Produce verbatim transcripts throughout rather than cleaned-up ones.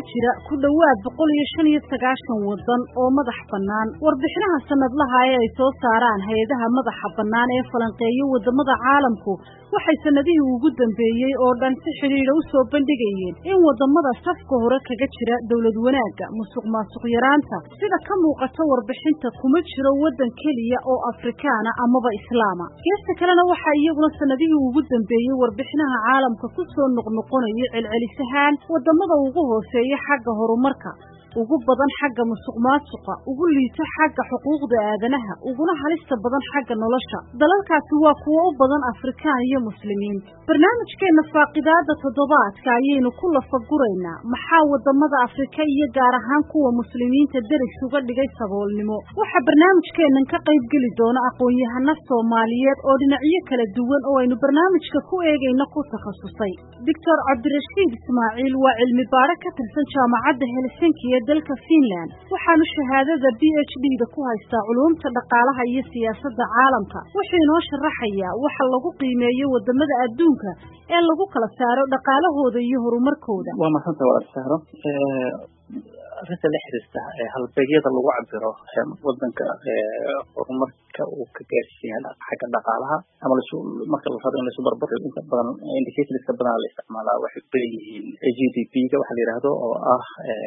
jira ku dhawaad boqol iyo shan iyo sagaashan wadan oo madax bannaan. Warbixinaha sanadlaha ah ee ay soo saaraan hay'adaha madaxa bannaan ee falanqeeya wadamada caalamku waxay sanadihii ugu dambeeyay oo dhan si xiriir u soo bandhigayeen in wadamada safka hore kaga jira dawlad wanaagga, musuqmaasuq yaraanta, sida ka muuqata warbixinta kuma jiro wadan kaliya oo Afrikaana amaba Islaama. Geesta kalena waxa iyaguna sanadihii ugu dambeeyay warbixinaha caalamka ku soo noqnoqonaya celcelisahaan wadamada ugu hooseeya xagga horumarka, ugu badan xagga musuqmaasuqa, ugu liita xagga xuquuqda aadanaha, uguna halista badan xagga nolosha. Dalalkaasi waa kuwo u badan Afrikaan iyo Muslimiin. Barnaamijkeena faaqidaada toddobaadka ayaynu ku lafaguraynaa maxaa wadamada Afrika iyo gaar ahaan kuwa Muslimiinta daris uga dhigay saboolnimo. Waxa barnaamijkeenan ka qayb geli doona aqoon-yahano Soomaaliyeed oo dhinacyo kala duwan oo aynu barnaamijka ku eegayna ku takhasusay. Doctor Cabdirashiid Ismaaciil waa cilmi baare ka tirsan jaamacadda Helsinki dalka Finland, waxaanu shahaadada B H D da ku haystaa culuumta dhaqaalaha iyo siyaasadda caalamka. Wuxuu inoo sharaxayaa waxa lagu qiimeeyo wadamada adduunka ee lagu kala saaro dhaqaalahooda iyo horumarkooda. Waa maxanta waa sahro ee arrinta la xiriirta halbeegyada lagu cabiro wadanka horumarka uu ka gaarsiiyay xagga dhaqaalaha ama marka la rabo in la barbar inta badan indicators ka badan la isticmaalaa waxay leeyihiin G D P ga waxa la yiraahdo oo ah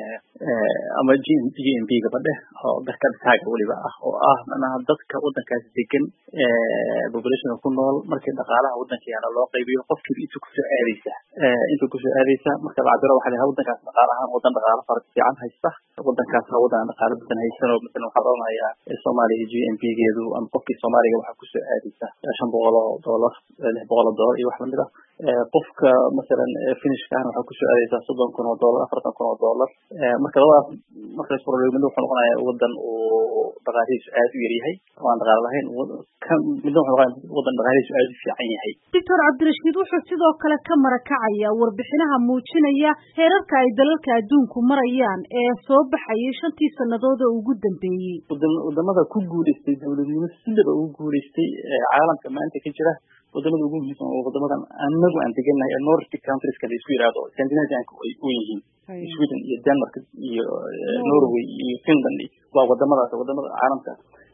ama G N P ga badhe oo dadka taaga waliba ah oo ah macnaha dadka wadankaas degan ee population ku nool markii dhaqaalaha wadankiisa loo qaybiyo qofkii inta ku soo aadaysa inta ku soo aadaysa marka la cabiro waxa la yiraahdaa wadankaas dhaqaalaha wadan dhaqaalaha farqi fiican haysta wadankaas wadan dhaqaalaha badan haysan oo midna waxa oranaya Soomaaliya G N P geedu ama qofkii Soomaaliga waxa ku soo aadaysa shan boqol oo dollar lix boqol oo dollar iyo wax lamid ah qofka mesela finishka waxa ku soo aadaysa soddon kun oo dollar afartan kun oo dollar marka labadaas marka isku roobay wuxuu noqonayaa wadan oo dhaqaalihiisu aad u yar yahay oo aan dhaqaale lahayn kan mid wuxuu noqonayaa wadan dhaqaalihiisu aad u fiican yahay. Doctor Cabdirashiid wuxuu sidoo kale ka marakacaya warbixinaha muujinaya heerarka ay dalalka adduunku marayaan ee soo baxayay shantii sanadood oo ugu dambeeyay. Wadamada ku guuleystay dawladnimo sidaba ugu guuleystay caalamka maanta ka jira wadamada ugu muhiimsan oo wadamadan anagu aan degannahay ee Nordic countries ka isku yiraahdo Scandinavian ku ay u yihiin Sweden iyo Denmark iyo Norway iyo Finland waa wadamadaas wadamada caalamka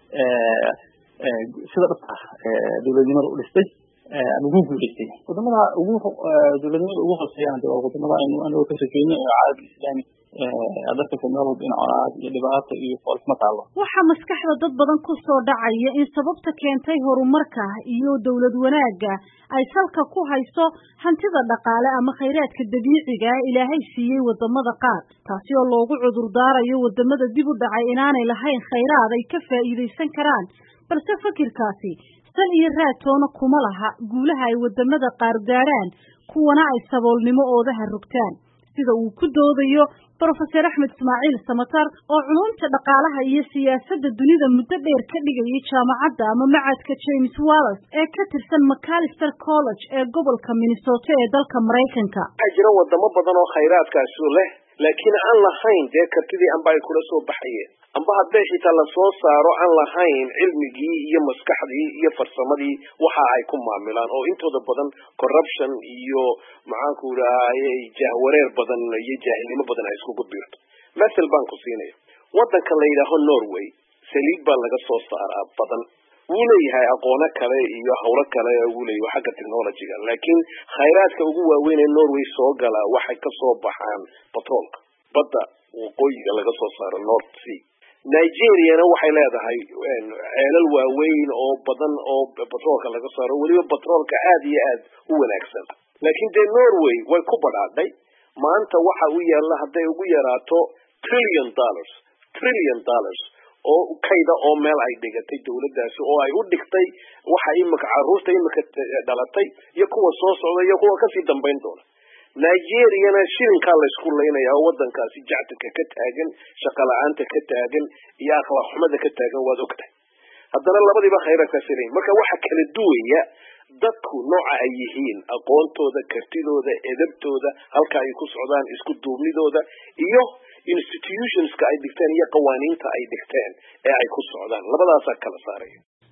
ee sida dhabta dawladnimada u dhistay ama ugu guuleystay wadamada ugu dawladnimada ugu hooseeya waa wadamada aynu anagu ka shaqeynay caalamka islaami adarka Soomaaliya in colaad iyo dhibaato iyo falsafad taalo. Waxa maskaxda dad badan ku soo dhacaya in sababta keentay horumarka iyo dawlad wanaagga ay salka ku hayso hantida dhaqaale ama kheyraadka dabiiciga ah Ilaahay siiyay wadamada qaar, taasi oo loogu cudur daarayo wadamada dib u dhacay inaanay lahayn kheyraad ay ka faa'iideysan karaan, balse fikirkaasi sal iyo raatoona kuma laha guulaha ay wadamada qaar gaaraan kuwana ay saboolnimo oodaha rogtaan, sida uu ku doodayo Professor Axmed Ismaaciil Samatar oo culuumta dhaqaalaha iyo siyaasadda dunida muddo dheer ka dhigay jaamacadda ama macadka James Wallace ee ka tirsan Macalester College ee gobolka Minnesota ee dalka Mareykanka. Waxaa jira wadamo badan oo kheyraadkaas leh laakiin aan lahayn dee kartidii amba ay kula soo baxayeen amba haddii xitaa la soo saaro aan lahayn cilmigii iyo maskaxdii iyo farsamadii waxa ay ku maamulaan oo intooda badan corruption iyo maxaan ku raayay jahwareer badan iyo jaahilnimo badan ay isku gudbiirto. Masal baan ku siinaya wadanka la yiraahdo Norway saliid baa laga soo saaraa badan wuu leeyahay aqoon kale iyo hawlo kale uu leeyahay xagga technology-ga laakiin kheyraadka ugu waaweyn ee Norway soo gala waxay ka soo baxaan petroolka badda waqooyiga laga soo saaro North Sea. Nigeria waxay leedahay ceelal waaweyn oo badan oo petroolka laga saaro waliba petroolka aad iyo aad u wanaagsan laakiin de Norway way ku badhaaday maanta waxa uu yaala haday ugu yaraato trillion dollars trillion dollars oo kayda oo meel ay dhigatay dawladdaasi oo ay u dhigtay waxa imika caruurta imika dhalatay iyo kuwa soo socda iyo kuwa ka sii dambeyn doona. Nigeria shilinka la isku leeyahay wadankaasi jacdka ka taagan shaqo la'aanta ka taagan iyo akhlaaq xumada ka taagan waad ogtahay haddana labadiiba kheyraadka siray marka waxa kala duwaya dadku nooca ay yihiin aqoontooda kartidooda edabtooda halka ay ku socdaan isku duubnidooda iyo institutions ka ay dhigteen iyo qawaaniinta ay dhigteen ee ay ku socdaan labadaas kala saaray.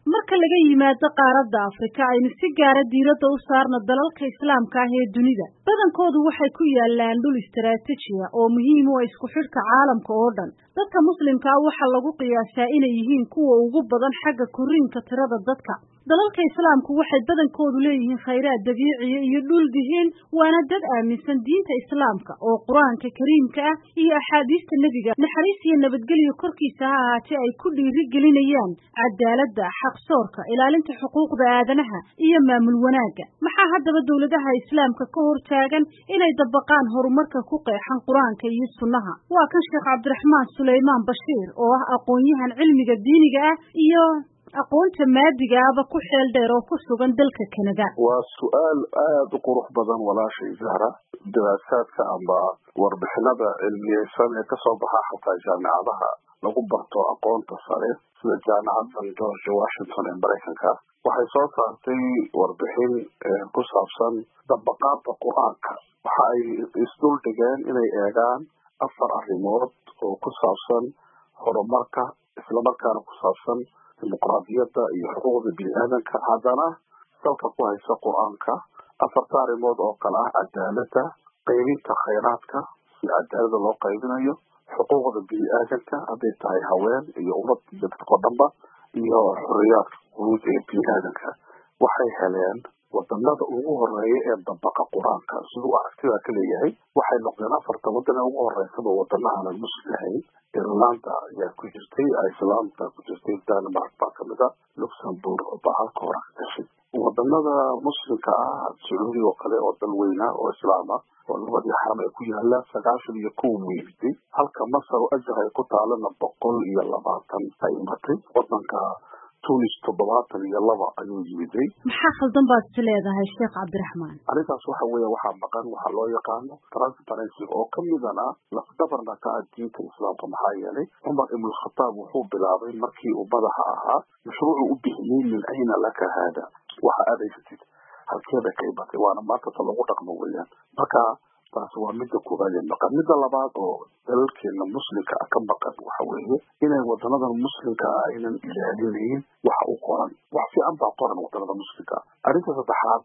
marka laga yimaado qaaradda Afrika aynu si gaar ah diiradda u saarno dalalka islaamka ah ee dunida badankoodu waxay ku yaalaan dhul istiraatiiji ah oo muhiim u ah isku xidhka caalamka oo dhan dadka muslimka ah waxa lagu qiyaasaa inay yihiin kuwa ugu badan xagga koriinka tirada dadka dalalka islaamku waxay badankoodu leeyihiin khayraad dabiici iyo dhul dihiin waana dad aaminsan diinta islaamka oo quraanka kariimka ah iyo axaadiista nabiga naxariis iyo nabadgelyo korkiisa ha ahaatee ay ku dhiiri gelinayaan cadaaladda xaqsoorka ilaalinta xuquuqda aadanaha iyo maamul wanaagga maxaa haddaba dawladaha islaamka ka hortaagan inay dabaqaan horumarka ku qeexan quraanka iyo sunnaha waa kan sheekh cabdiraxmaan suleymaan bashiir oo ah aqoon-yahan cilmiga diiniga ah iyo aqoonta maadiga aba ku xeel dheer oo ku sugan dalka Canada waa su'aal aad u qurux badan walaashay Zahra daraasaadka amba warbixinada cilmiyeysan ee ka soo baxa xataa jaamacadaha lagu barto aqoonta sare sida jaamacadda George Washington ee Mareykanka waxay soo saartay warbixin ku saabsan dabaqaadka quraanka waxa ay isdul dhigeen inay eegaan afar arrimood oo ku saabsan horumarka isla markaana ku saabsan dimuqraadiyadda iyo xuquuqda bini'aadanka haddana salka ku haysa qur-aanka afarta arrimood oo kale ah cadaaladda qaybinta khayraadka si cadaalada loo qaybinayo xuquuqda bini'aadanka hadday tahay haween iyo ummad iyo dadkoo dhanba iyo xorriyaadka guud ee bini'aadanka waxay heleen wadamada ugu horeeya ee dabaqa qur-aanka siduu aragtida ka leeyahay waxay noqdeen afarta wadan ee ugu horeysaba wadana aanan muslim ahayn Irlanda ayaa ku jirtay Iceland baa ku jirtay Denmark baa kamid ah Luxembourg baa halka hore ka gashay wadamada muslimka ah Sacuudi oo kale oo dal weyna oo islaam ah oo labadii xaram ay ku yaalaan sagaashan iyo kow weeyday halka Masar oo ajir ay ku taalana boqol iyo labaatan ay matay wadanka Tunis toddobaatan iyo laba ayuu yimiday maxaa khaldan baad leedahay Sheekh Cabdiraxmaan arrintaas waxa weeye waxa maqan waxa loo yaqaano transparency oo kamidana lafdabarna ka diinta islaamka maxaa yeelay Umar ibn Khattab wuxuu bilaabay markii uu madaxa ahaa mashruucu u bixiyay min ayna laka hada waxa adeegsatid halkeeda ka ibatay waana maanta lagu dhaqmo weeyaan marka taas waa midda koowaad ee maqan midda labaad oo dalkeena muslimka ah ka maqan waxa weeye inay wadanadan muslimka ah aynan ilaalinayn waxa uu qoran wax fiican baa qoran wadanada muslimka arrinta saddexaad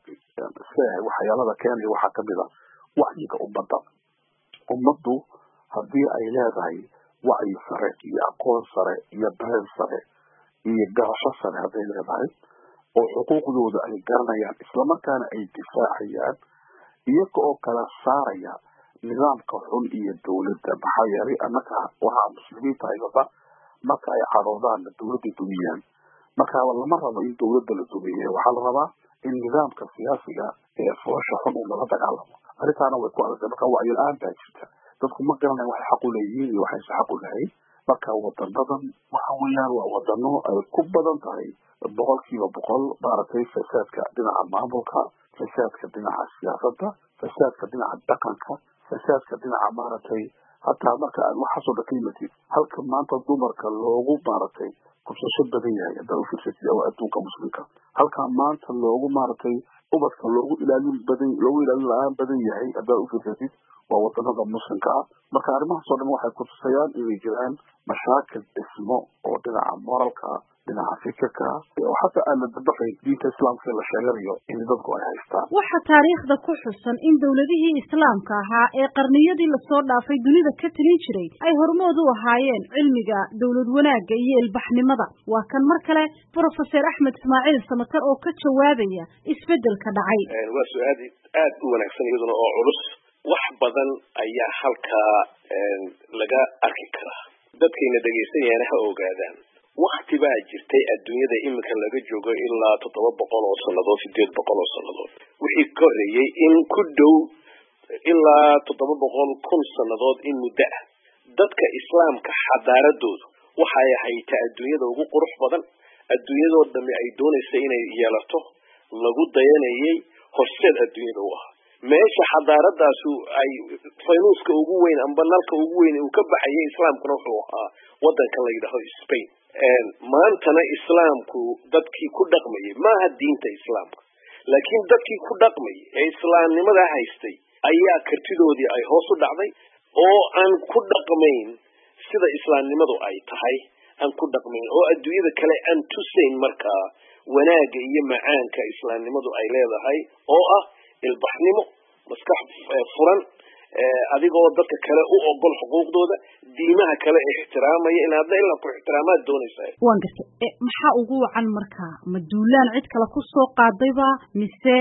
ee waxyaalada keenaya waxaa kamid ah wacyiga ummadda ummaddu haddii ay leedahay wacyi sare iyo aqoon sare iyo dareen sare iyo garasho sare hadday leedahay oo xuquuqdooda ay garanayaan islamarkaana ay difaacayaan iyaga oo kala saaraya nidaamka xun iyo dawladda maxaa yeelay annaka waxaa muslimiinta aygaba marka ay cadhoodaan dawladda dumiyaan marka lama rabo in dawladda la dumiye waxaa la rabaa in nidaamka siyaasiga ee foosha xun uu lala dagaalamo arrintaana way ku adagtay marka wacyi la-aan baa jirta dadku ma garanayan waxay xaq u leeyihiin iyo waxayse xaq u lahayn marka wadanadan waxa weeyaan waa wadano ay ku badan tahay boqolkiiba boqol maaragtay fasaadka dhinaca maamulka fasaadka dhinaca siyaasadda fasaadka dhinaca dhaqanka fasaadka dhinaca maaragtay hataa marka aad waxaasoo dhan ka yimatid halka maanta dumarka loogu maaragtay kubsasho badan yahay haddaad u fiirsatid oo adduunka muslimka halka maanta loogu maaragtay ubadka loogu ilaalin badan loogu ilaalin la-aan badan yahay haddaad u fiirsatid waa wadanada muslimka ah marka arrimahaasoo dhan waxay ku tusayaan inay jiraan mashaakil dhismo oo dhinaca moralka dhinaca fikirka oo xataa aan la dabaqayn diinta islaamka la sheeganayo in dadku ay haystaan waxa taariikhda ku xusan in dawladihii islaamka ahaa ee qarniyadii lasoo dhaafay dunida ka talin jiray ay hormood u ahaayeen cilmiga dawlad wanaagga iyo ilbaxnimada waa kan mar kale Professor Axmed Ismaaciil Samatar oo ka jawaabaya isbedelka dhacay waa su'aal aad u wanaagsan iyaduna oo culus wax badan ayaa halkaa laga arki karaa dadkayna dhegaysanayaan ha ogaadaan wakti baa jirtay adduunyada iminka laga joogo ilaa toddoba boqol oo sannadood sideed boqol oo sannadood wixii ka horreeyey in ku dhow ilaa toddoba boqol kun sannadood in muddo ah dadka islaamka xadaaradoodu waxay ahayd adduunyada ugu qurux badan adduunyadoo dhammi ay doonaysa inay yeelato lagu dayanayay horseed adduunyada u ah meesha xadaaradaasu ay faynuuska ugu weyn amba nalka ugu weyn uu ka baxayay islaamkuna wuxuu ahaa wadanka la yidhaahdo Spain maantana islaamku dadkii ku dhaqmayay maaha diinta islaamka laakiin dadkii ku dhaqmayay ee islaamnimada haystay ayaa kartidoodii ay hoos u dhacday oo aan ku dhaqmayn sida islaamnimadu ay tahay aan ku dhaqmayn oo adduunyada kale aan tusayn markaa wanaagga iyo macaanka islaamnimadu ay leedahay oo ah ilbaxnimo maskax furan adigoo dadka kale u ogol xuquuqdooda diimaha kale ixtiraamaya inaad ilaa ku ixtiraamaad doonaysaa waan gartay maxaa ugu wacan markaa ma duulaan cid kale ku soo qaadayba mise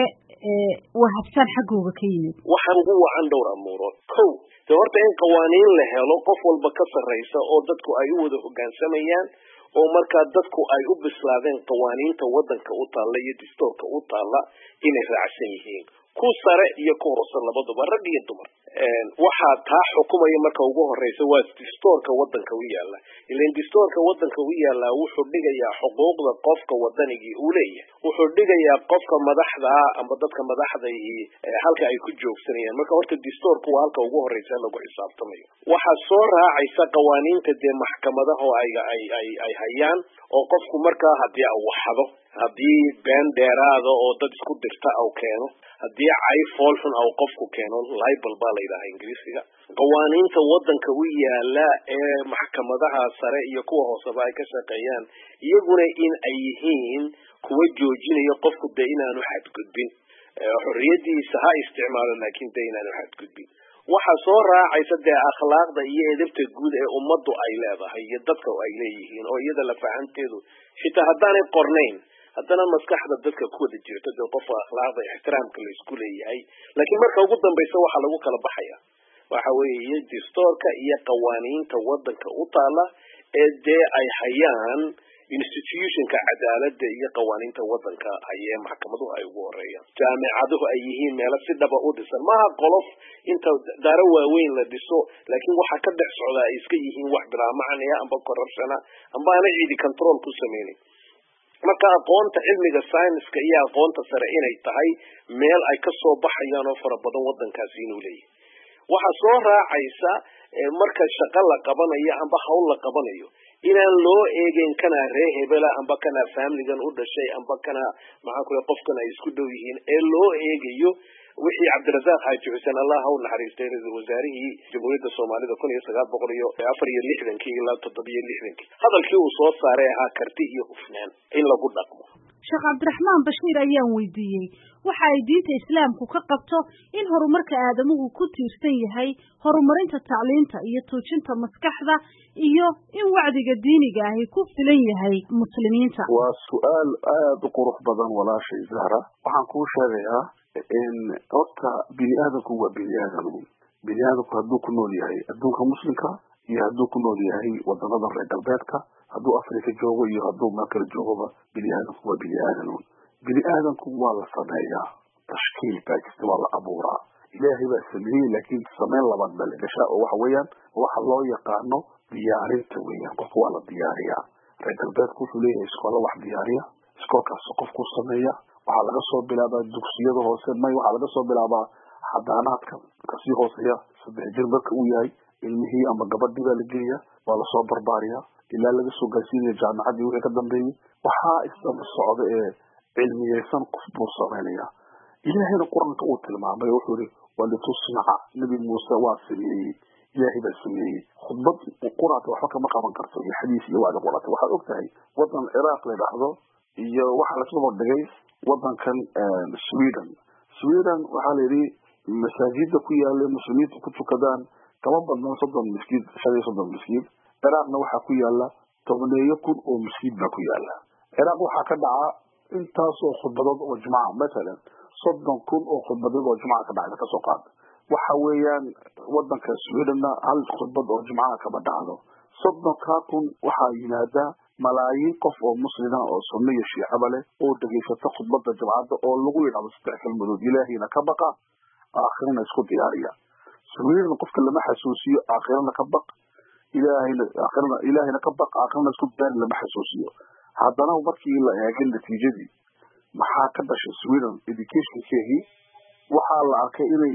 waa habsaan xaggooga ka yimid waxaan ugu wacan dhowr amuurood kow de horta in qawaaniin la helo qof walba ka sarraysa oo dadku ay u wada hoggaansamayaan oo markaa dadku ay u bislaadeen qawaaniinta waddanka u taalla iyo dastuurka u taalla inay raacsan yihiin ku sare iyo ku hoose labaduba rag iyo dumar waxaa taa xukumaya marka ugu horeysa waa dastuurka waddanka u yaala ilaan dastuurka waddanka u yaala wuxuu dhigayaa xuquuqda qofka waddanigii uu leeyahay wuxuu dhigayaa qofka madaxda amba dadka madaxda halka ay ku joogsanayaan marka horta dastuurku waa halka ugu horeysa lagu xisaabtamayo waxaa soo raacaysa qawaaniinta dee maxkamadaha oo ay ay ay ay hayaan oo qofku markaa haddii uu waxado haddii been dheeraada oo dad isku dirta uu keeno haddii cay fool xun uu qofku keeno libel baa la yidhaahaa ingiriisiga qawaaniinta waddanka u yaala ee maxkamadaha sare iyo kuwa hooseba ay ka shaqeeyaan iyaguna in ay yihiin kuwa joojinaya qofku dee inaanu xadgudbin xorriyadiisa ha isticmaalo laakiin dee inaanu xadgudbin waxaa soo raacaysa dee akhlaaqda iyo edabta guud ee ummaddu ay leedahay iyo dadka ay leeyihiin oo iyada lafahanteedu xitaa haddaanay qornayn haddana maskaxda dadka ku wada jirto dee qofka akhlaaqda ixtiraamka la isku leeyahay laakiin marka ugu dambaysa waxaa lagu kala baxaya waxa weeye dastuurka iyo qawaaniinta waddanka u taala ee dee ay hayaan institutionka cadaaladda iyo qawaaniinta waddanka ayee maxkamaduhu ay ugu horeeyaan jaamicaduhu ay yihiin meelo si dhaba u dhisan maaha qolof inta daaro waaweyn la dhiso laakiin waxaa ka dhex socdaa ay iska yihiin wax bilaa macnaya amba corruptiona amba aana ciidi control ku sameynin marka aqoonta cilmiga sayniska iyo aqoonta sare inay tahay meel ay ka soo baxayaan oo fara badan waddankaasi inuu leeyahay waxaa soo raacaysa marka shaqo la qabanayo amba hawl la qabanayo inaan loo eegeyn kanaa ree hebela amba kanaa familigan u dhashay amba kana maxaa kule qofkan ay isku dhow yihiin ee loo eegayo wixii cabdirasaaq xaaji xuseen allah ha u naxariistay ra-iisul wasaarihii jamhuuriyadda soomaalida kun iyo sagaal boqol iyo afar iyo lixdankii ilaa toddobiyo lixdankii hadalkii uu soo saaray ahaa karti iyo hufnaan in lagu dhaqmo sheekh cabdiraxmaan bashiir ayaan weydiiyey waxa ay diinta islaamku ka qabto in horumarka aadamuhu ku tiirsan yahay horumarinta tacliinta iyo tuujinta maskaxda iyo in wacdiga diiniga ahi ku filan yahay muslimiinta waa su-aal aada u qurux badan walaashay zahra waxaan kuu sheegayaa in horta bini aadamku waa bini aadam bini aadamku hadduu ku nool yahay adduunka muslimka iyo hadduu ku nool yahay wadamada reer galbeedka hadduu afrika joogo iyo hadduu meel kale joogoba bini aadamku waa bini aadam bini aadamku waa la sameeyaa tashkiil baa jirta waa la abuuraa ilaahay baa sameeyey laakiin sameyn labaad baa la gashaa oo waxa weeyaan waxa loo yaqaano diyaarinta weeyaan qofka waa la diyaariyaa reer galbeedku wuxuu leeyahay iskoola wax diyaariya iskoolkaas qofku sameeya waxaa laga soo bilaabaa dugsiyada hoose may waxaa laga soo bilaabaa xadaanaadka kasii hooseeya saddex jir marka uu yahay ilmihii ama gabadhii baa la geliya waa lasoo barbaariyaa ilaa laga soo gaarsiinaya jaamacaddii wixii ka dambeeyey waxaa isdaba socda ee cilmiyeysan qof buu sameynaya ilaahayna qur-aanka uu tilmaamay wuxuu yihi walitusnaca nebi muuse waa sameeyey ilaahay baa sameeyey khudbad qur-aanka waxba kama qaban karto iyo xadiis iyo wacdi qur-aanka waxaad og tahay waddan ciraaq la yidhaahdo iyo waxaa lasoo hordhigay waddankan sweden sweden waxaa la yidhi masaajida ku yaala muslimiinta ku tukadaan kama badnaan soddon miskiid shan iyo soddon miskiid ciraaqna waxaa ku yaala tobaneeyo kun oo miskiid baa ku yaala ciraaq waxaa ka dhaca intaasoo khudbadood oo jumca masalan soddon kun oo khudbadood oo jumca ka dhacda kasoo qaada waxa weeyaan wadanka swedenna hal khudbad oo jumcaha kama dhacdo soddonkaa kun waxaa yimaada malaayiin qof oo muslima oo sunno iyo shiicaba leh oo dhegaysata khudbada jumcadda oo lagu yidhahdo saddex kelmadood ilaahayna ka baqa aakhirana isku diyaariya sweden qofka lama xasuusiyo aakhirana ka baq ilaahayna aakhirana ilaahayna ka baq aakhirana isku diyaari lama xasuusiyo haddana markii la eegay natiijadii maxaa ka dhashay sweden educationkeegii waxaa la arkay inay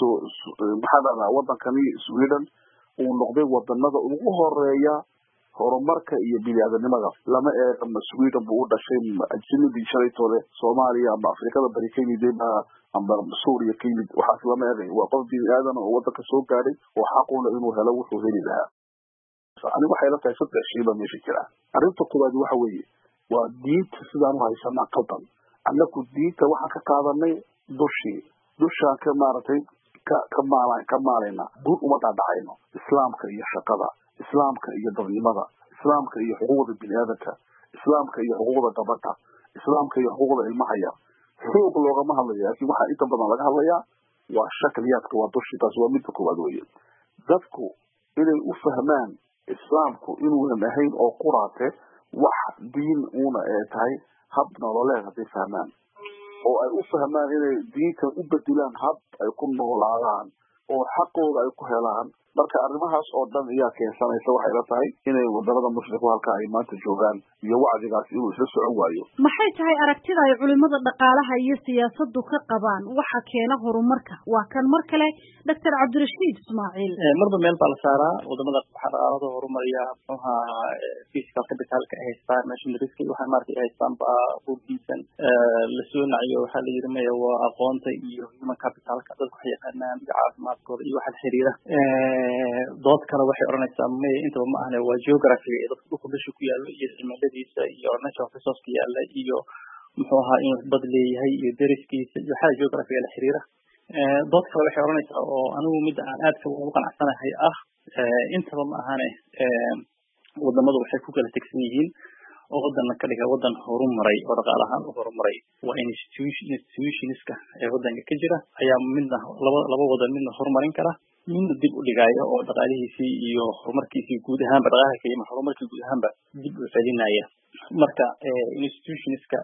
maxaa dhahdaa wadankani sweden uu noqday wadanada ugu horeeya horumarka iyo biniaadanimada lama eegama sweden buu u dhashay ajnabigii shalaytoole soomaaliya ama afrikada bari ka yimid amba suuriya ka yimid waxaas lama eegay waa qof bini aadan oo wadanka soo gaadhay oo xaquna inuu helo wuxuu heli lahaa anigu waxay la tahay saddex shay baa meesha jira. arrinta koowaad waxa weeye waa diinta sidaan u haysanaa qaldan. annagu diinta waxaan ka qaadanay dushii dushaan ka maaragtay ka ka maalan ka maalayna guud uma dhaadhacayno islaamka iyo shaqada, islaamka iyo dadnimada, islaamka iyo xuquuqda bini'aadamka, islaamka iyo xuquuqda gabadha, islaamka iyo xuquuqda ilmaha yar. xuquuq loogama hadlayo, laakiin waxaa inta badan laga hadlayaa waa shakliyaadka, waa dushii. taas waa midda koowaad weeye. dadku inay u fahmaan islaamku inuunan ahayn oo quraate wax diin uuna ee tahay hab nololeed hadday fahmaan oo ay u fahmaan inay diintan u bedelaan hab ay ku noolaadaan oo xaqooda ay ku helaan. marka arrimahaas oo dhan ayaa keensanaysa waxay la tahay inay wadanada muslimku halka ay maanta joogaan iyo wacdigaas inuu isla socon waayo. maxay tahay aragtida ay culimada dhaqaalaha iyo siyaasaddu ka qabaan waxa keena horumarka? waa kan mar kale doctor cabdirashiid ismaaciil. marba meel baa la saaraa wadamada dhaqaalada horumaraya muxuha fiscal capitalka ay haystaan national risk waxaa maaragtay ay haystaan baa burdiisan la soo naciyo waxaa la yidhi maya waa aqoonta iyo human capitalka dadku waxay yaqaanaan caafimaadkooda iyo waxa xiriira. dood kale waxay oranaysaa may intaba ma ahne waa geography ee dadka dhulka meesha ku yaalo iyo cimiladiisa iyo natural resource yaala iyo muxuu ahaa inuu bad leeyahay iyo deriskiisa iyo waxa geography la xiriira. dood kale waxay oranaysaa oo anigu mid aan aad ugu qanacsanahay ah intaba ma ahane wadamadu waxay ku kala tegsan yihiin oo wadanna ka dhiga wadan horumaray oo dhaqaalahaan u horumaray waa institutionska ee wadanka ka jira ayaa midna laba laba wadan midna horumarin kara midna dib u dhigaya oo dhaqaalihiisii iyo horumarkiisii guud ahaanba dhaqaalaha keliya horumarkii guud ahaanba dib u celinaya. marka institutionska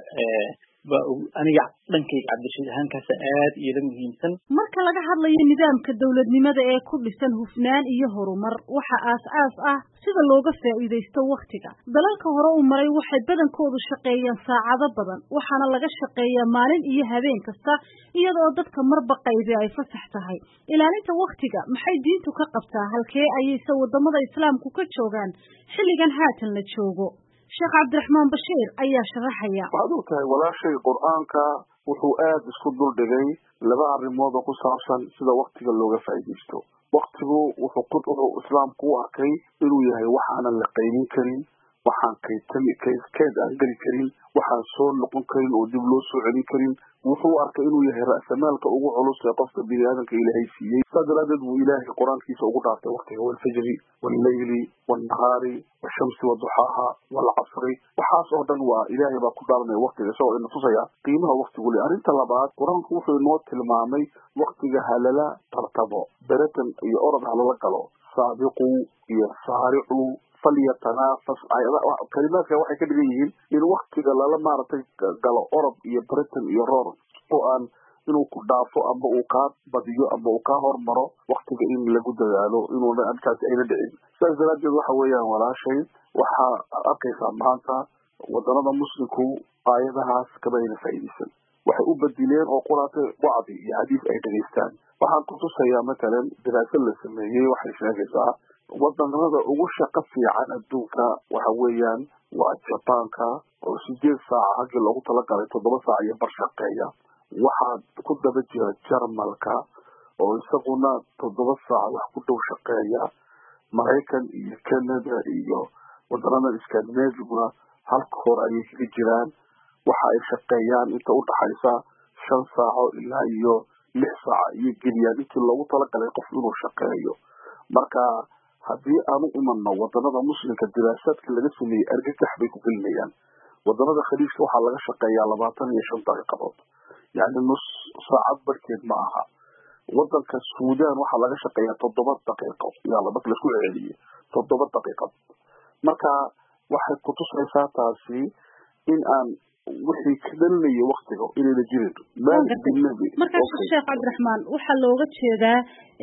waa aniga dhankayga cabdishiid ahaankaas aad iyo la muhiimsan. marka laga hadlayo nidaamka dawladnimada ee ku dhisan hufnaan iyo horumar waxa aas-aas ah sida looga faa'iidaysto waqtiga. dalalka hore u maray waxay badankoodu shaqeeyaan saacado badan waxaana laga shaqeeyaa maalin iyo habeen kasta iyadoo dadka marba qaybi ay fasax tahay. ilaalinta waqtiga maxay diintu ka qabtaa? halkee ayayse wadamada islaamku ka joogaan xilligan haatan la joogo? sheekh cabdiraxmaan bashiir ayaa sharaxaya. waxaad og tahay walaashay qur-aanka wuxuu aada isku duldhigay laba arrimood oo ku saabsan sida waktiga looga faa'iidaysto. waktigu wuxuu wuxuu islaamku u arkay inuu yahay waxaanan la qaybin karin, waxaan kaytami keed aan geli karin, waxaan soo noqon karin oo dib loo soo celin karin. wuxuu arkay inuu yahay ra'samaalka ugu culus ee qofka bini'aadamka ilaahay siiyey. saa daraadeed buu ilaahay qur-aankiisa ugu dhaartay waktiga walfajri walleyli wannahaari washamsi waduxaaha walcasri. waxaas oo dhan waa ilaahay baa ku dhaaranaya waktiga isagoo ina tusaya qiimaha waktigu le. arrinta labaad qur-aanku wuxuu inoo tilmaamay waktiga halala tartabo beratan iyo orod halala galo saabiqu iyo saaricu falyatanafas. kalimaadka waxay ka dhigan yihiin in waktiga lala maaragtay galo orod iyo britain iyo roor oo aan inuu ku dhaafo amba uu kaa badiyo amba uu kaa hormaro waktiga in lagu dadaalo inuuna arkaasi ayna dhicin. sidaas daraadeed waxa weeyaan walaashay waxaa arkaysaa maanta wadanada muslimku aayadahaas kabayna faa'iidaysan. waxay u badileen oo quraate wacdi iyo xadiis ay dhegaystaan. waxaan ku tusayaa matalan daraasad la sameeyey waxay sheegaysaa wadanada ugu shaqo fiican adduunka waxa weeyaan waa jabaanka oo sideed saaca haggii loogu talagalay toddoba saac iyo bar shaqeeya. waxaa ku daba jira jarmalka oo isaguna toddoba saac wax ku dhow shaqeeya. maraykan iyo canada iyo wadanada scandinaviguna halka hore ayay kaga jiraan. waxa ay shaqeeyaan inta u dhaxaysa shan saaco ilaa iyo lix saaca iyo geliyaan intii loogu talagalay qof inuu shaqeeyo. marka haddii aanu imanno wadanada muslimka diraasaadka laga sameeyey argagax bay ku gelinayaan. wadanada khaliijka waxaa laga shaqeeyaa labaatan iyo shan daqiiqadood, yacni nus saacad barkeed ma aha. wadanka suudaan waxaa laga shaqeeyaa toddoba daqiiqo yaa marka laisku celiyey toddoba daqiiqad. marka waxay kutusaysaa taasi in aan wixii ka dhalinaya waktiga inayna jirin. markaas sheekh cabdiraxmaan waxaa looga jeedaa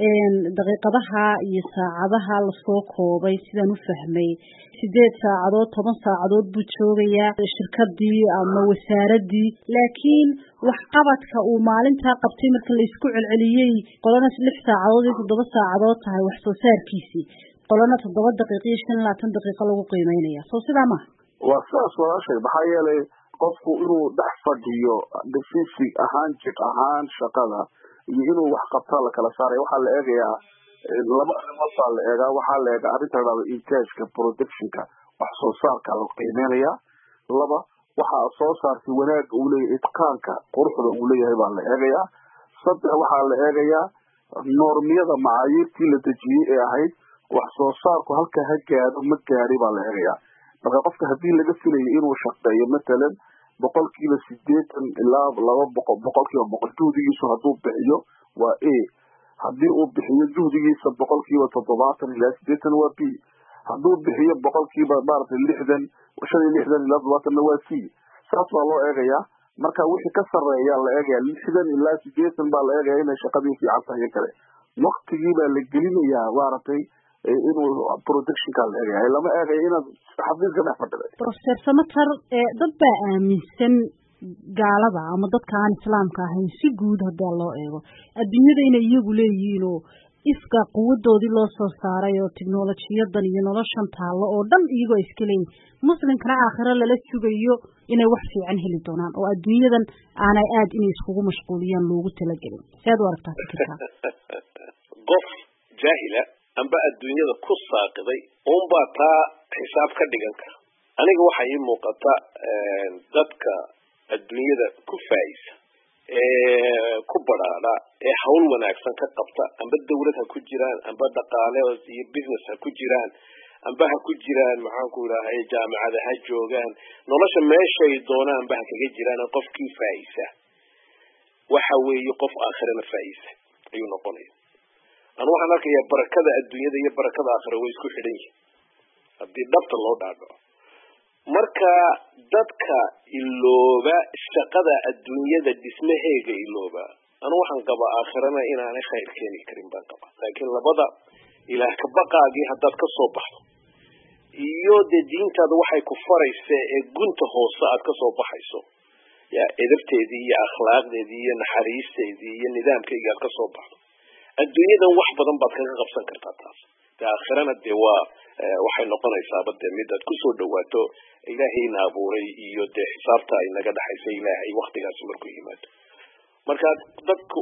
daqiiqadaha iyo saacadaha lasoo koobay sidaan u fahmay sideed saacadood toban saacadood buu joogayaa shirkadii ama wasaaradii, laakiin waxqabadka uu maalintaa qabtay marka laisku celceliyey qolana lix saacadood iyo toddoba saacadood tahay wax soo saarkiisii, qolana toddoba daqiiq iyo shan labaatan daqiiqo lagu qiimeynaya. soo sidaa maha? waa sidaas walaashay. maxaa yeelay qofku inuu dhex fadhiyo fisig ahaan jir ahaan shaqada iyo inuu wax qabtaa la kala saaraya. waxaa la eegayaa laba arrimood la eegaa waxaa la eegaa arrinta dhada intaajka productionka wax soo saarka la qiimeynaya laba waxa soo saartay wanaag uu leeyahay itqaanka quruxda uu leeyahay baa la eegayaa saddex waxaa la eegayaa normiyada macaayirtii la dejiyey ee ahayd wax soo saarku halka ha gaadho ma gaadhi baa la eegayaa marka qofka haddii laga filayo inuu shaqeeyo matalan boqolkiiba sideetan ilaa laba boqol boqolkiiba boqol juhdigiisu hadduu bixiyo waa a haddii uu bixiyo juhdigiisa boqolkiiba toddobaatan ilaa sideetan waa b hadduu bixiyo boqolkiiba maaragtay lixdan shan iyo lixdan ilaa todobaatanna waa c saas baa loo eegayaa marka wixii ka sarreeyaa la eegayaa lixdan ilaa sideetan baa la eegayaa inay shaqadii fiican tahay kale waktigii baa la gelinayaa maaragtay inuu productionka la eegayaa lama eegayo inaad xafiiska dhex fadhiday professor Samatar dad baa aaminsan gaalada ama dadka aan islaamka ahayn si guud haddii loo eego adduunyada inay iyagu leeyihiin oo iska quwadoodii loo soo saaray oo tiknoolajiyadan iyo noloshan taalo oo dhan iyagoo iska leeyihiin muslimkana aakhiro lala sugayo inay wax fiican heli doonaan oo adduunyadan aanay aad inay iskugu mashquuliyaan loogu talagelin sidaad u aragtaa fikirka qof jaahila amba adduunyada ku saaqiday uunbaa taa xisaab ka dhigan kara aniga waxaa ii muuqata dadka adduunyada ku faa'isa ee ku baraada ee hawl wanaagsan ka qabta amba dawlad ha ku jiraan amba dhaqaale iyo business ha ku jiraan amba ha ku jiraan maxaan ku ilaahay jaamacada ha joogaan nolosha meeshay doonaan amba ha kaga jiraan qofkii faa'isa waxa weeye qof aakhirana faa'isa ayuu noqonaya anu waxaan arkayaa barakada adduunyada iyo barakada aakhira way isku xidhan yihiin haddii dhabta loo dhaadhaco marka dadka ilooba shaqada adduunyada dhismaheega ilooba anu waxaan qabaa aakhirana inaanay khayr keeni karin baan qabaa laakiin labada ilaah ka baqaagii haddaad ka soo baxdo iyo dee diintaada waxay ku faraysa ee gunta hoose aad ka soo baxayso ya edabteedii iyo akhlaaqdeedii iyo naxariisteedii iyo nidaamkayga aad ka soo baxdo adduunyadan wax badan baad kaga qabsan kartaa taas dee aakhirana dee waa waxay noqonaysaaba dee mid aad kusoo dhawaato ilaahayna abuuray iyo dee xisaabta ay naga dhaxaysa ilaahay waktigaasi markuu yimaado marka dadku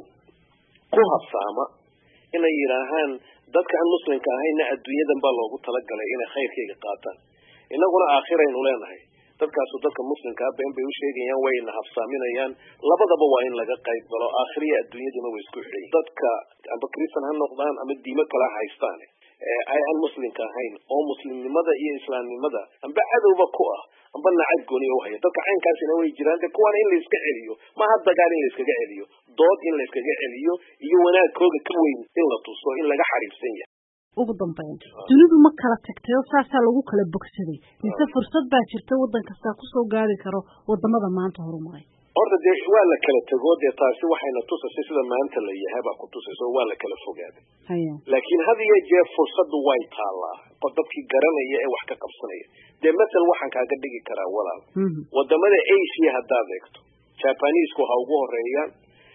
ku habsaama inay yidhaahaan dadka aan muslimka ahayna adduunyadan baa loogu talagalay inay khayrkayga qaataan inaguna aakhiraynu leenahay dadkaasu dadka muslimkaa been bay u sheegayaan wayna habsaaminayaan labadaba waa in laga qayb galo aakhiriya adduunyaduna way isku xidhan dadka amba kristan ha noqdaan ama diimo kala haystaan ay aan muslimka ahayn oo muslimnimada iyo islaamnimada amba cadowba ku ah amba nacayb gooni u haya dadka caynkaasina way jiraan de kuwaana in la iska celiyo maaha dagaal in la iskaga celiyo dood in la iskaga celiyo iyo wanaagkooda ka weyn in la tuso in laga xariifsan yahay ugu dambeyn dunidu ma kala tagtay oo saasaa lagu kala bogsaday mise fursad baa jirta waddan kastaa kusoo gaari karo wadamada maanta horumaray horta dee waa la kala tego dee taasi waxayna tusasay sida maanta la yahay baa ku tusayso waa la kala fogaaday laakiin had iyo jeer fursaddu way taallaa dadkii garanaya ee wax ka qabsanaya dee masal waxaan kaaga dhigi karaa walaal wadamada asia haddaad eegto jabanisku ha ugu horeeyaan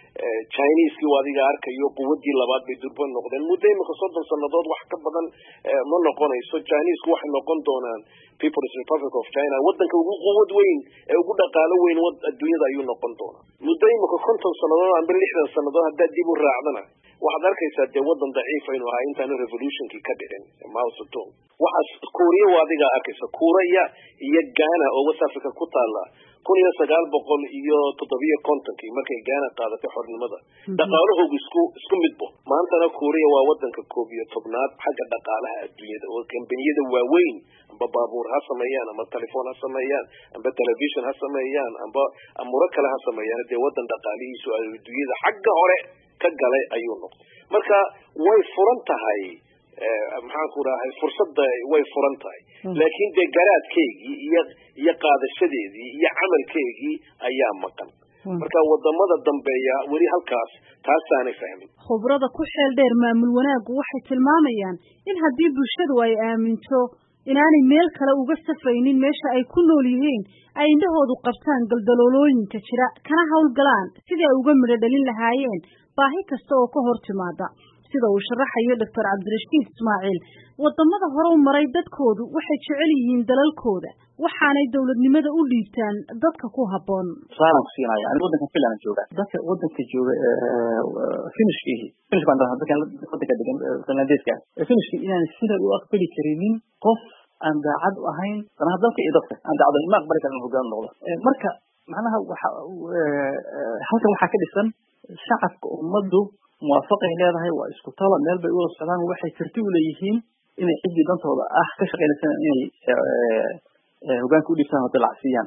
chineski waa adiga arkayo quwadii labaad bay durba noqdeen muddo imika soddon sannadood wax ka badan ma noqonayso chinesku waxay noqon doonaan people's republic of china wadanka ugu quwad weyn ee ugu dhaqaalo weyn adduunyada ayuu noqon doonaa muddo imika konton sannadood amba lixdan sannadood haddaad dib u raacdana waxaad arkaysaa dee wadan daciif aynu ahaa intaanu revolutionkii ka dhicin Mao Zedong waxaas kuuriya waa adiga arkaysa kuuriya iyo Ghana oo West Africa ku taala kun iyo sagaal boqol iyo toddobiyo kontonkii markay Ghana qaadatay xornimada dhaqaalahoodu isku isku midbo maantana kuuriya waa wadanka koob iyo tobnaad xagga dhaqaalaha adduunyada oo kambaniyada waaweyn amba baabuur ha sameeyaan ama telefoon ha sameeyaan amba television ha sameeyaan amba amuro kale ha sameeyaan dee wadan dhaqaalihiisu adduunyada xagga hore ka galay ayuu noqday marka way furan tahay maxaan ku rahay fursadda way furan tahay laakiin dee garaadkeygii iyo iyo qaadashadeedii iyo camalkeygii ayaa maqan marka wadamada dambeeya weli halkaas taasaanay fahmin khubrada ku xeel dheer maamul wanaagu waxay tilmaamayaan in haddii bulshadu ay aaminto inaanay meel kale uga safraynin meesha ay ku nool yihiin ay indhahoodu qabtaan galdaloolooyinka jira kana hawlgalaan sidii ay uga midho dhalin lahaayeen baahi kasta oo ka hor timaada sida uu sharaxayo doctor cabdirashiid ismaaciil wadamada hore u maray dadkoodu waxay jecel yihiin dalalkooda waxaanay dowladnimada u dhiibtaan dadka ku habboon saaran siinaya aniga wadanka Finland jooga dadka wadanka jooga finishkii finish baan dadka wadanka degan Finlandeeska finishkii inaan sida u aqbali karinin qof aan daacad u ahayn danaha dalka iyo dadka aan daacad ma aqbali karin hoggaan noqdo marka macnaha waxa halkan waxa ka dhisan shacabka ummadu muwaafaqay leedahay waa isku talo meel bay u socdaan waxay karti u leeyihiin inay cidii dantooda ah ka shaqeynaysan inay hoggaanka u dhibtaan oo dalacsiiyaan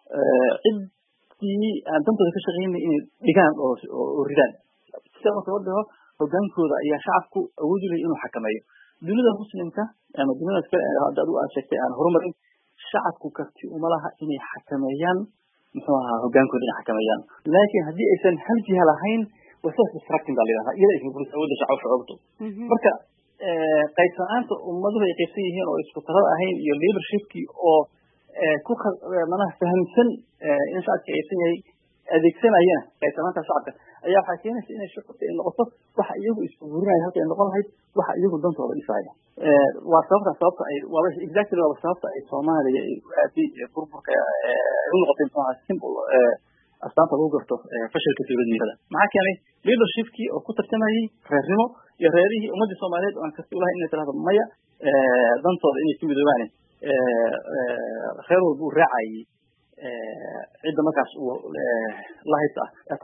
cidii aan dantooda ka shaqeynay inay dhigaan oo oo ridaan sida marka la dhaho hoggaankooda ayaa shacabku awood u leeyahay inuu xakameeyo dunida muslimka ama dunida hadda adu aad sheegtay aan horumarin shacabku karti uma laha inay xakameeyaan muxuu ahaa hoggaankooda inay xakameeyaan laakiin haddii aysan hal jiha lahayn wasoo distracting baa leedahay iyada ay bulshada awoodda shacabka xoogto marka qaybsanaanta ummaduhu ay qaybsan yihiin oo isku talada ahayn iyo leadershipkii oo ku manaha fahamsan in shacabka aysan yahay adeegsanayana qaybsanaanta shacabka ayaa waxaa keenaysa inay shacabka ay noqoto waxa iyagu isku burinaya halka ay noqon lahayd waxa iyagu dantooda dhisaya waa sababta sababta ay waa exactly waa sababta ay Soomaaliya aadi burburka u noqotay maxaa simple astaanta lagu garto fashilka dowladnimada maxaa keenay leadershipkii oo ku tartamayay reernimo iyo reerihii ummadda Soomaaliyeed oo aan karti u lahayn inay tiraahdo maya dantooda inay ku midoobaan reer walba u raacay cidda markaas uu la haysta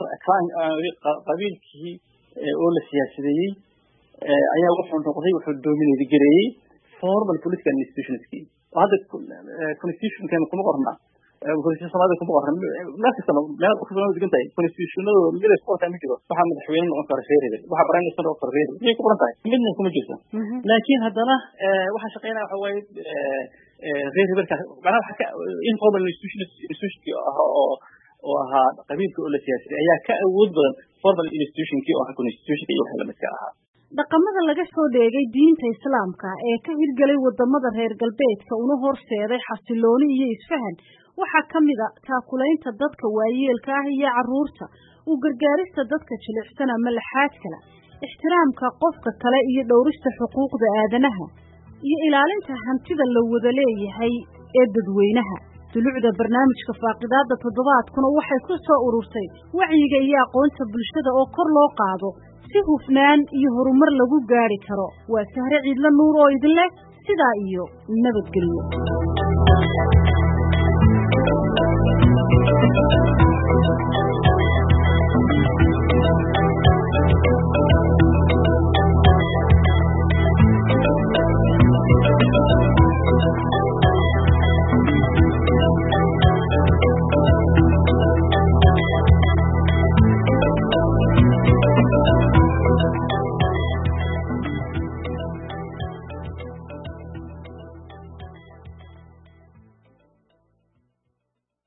qabiilkii oo la siyaasadeeyay ayaa wuxuu noqday wuxuu dominate gareeyay formal political institutionskii hadda constitutionkan kuma qorna constitution Soomaaliya kuma qorna markasta meel ku soo degan tahay constitutionada mid isku qorta ma jiro waxa madaxweyne noqon kara sheerid waxa prime minister noqon kara sheerid way ku qoran tahay midna kuma jirto laakiin haddana waxa shaqeynaa waxa way غير هذا معناه حكى informal institutions institution oo oo ahaa qabiilka oo la siyaasay ayaa ka awood badan formal institution kii oo constitution iyo waxa la mid ka ahaa dhaqamada laga soo dheegay diinta islaamka ee ka hirgalay wadamada reer galbeedka una horseeday xasilooni iyo isfahan waxaa kamid ah taakulaynta dadka waayeelka ah iyo caruurta u gargaarista dadka jilicsan ama laxaad kale ixtiraamka qofka kale iyo dhowrista xuquuqda aadanaha iyo ilaalinta hantida la wada leeyahay ee dadweynaha dulucda barnaamijka faaqidaada toddobaadkuna waxay ku soo ururtay wacyiga iyo aqoonta bulshada oo kor loo qaado si hufnaan iyo horumar lagu gaari karo waa Sahre Ciidla Nuur oo idin leh sidaa iyo nabadgelyo.